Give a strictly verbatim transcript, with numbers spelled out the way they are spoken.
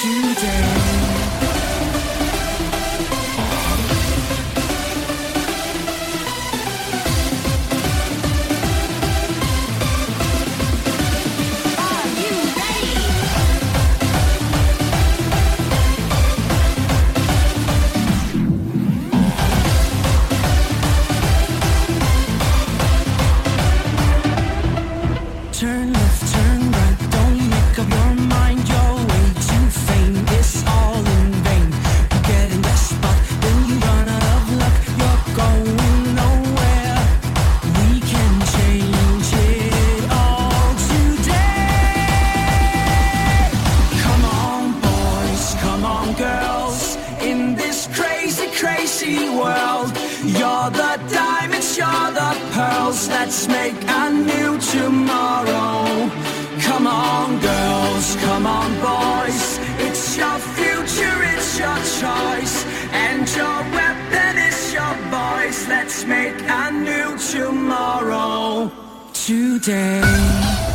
Turn left, turn right, don't make up your mind. You're way too faint, it's all in vain. You're getting best, but then you run out of luck. You're going nowhere. We can change it all today. Come on, boys, come on, girls. In this crazy, crazy world, you're the diamonds, you're the pearls. Let's make a new tomorrow. Come on, girls, come on, boys. It's your future, it's your choice, and your weapon is your voice. Let's make a new tomorrow today.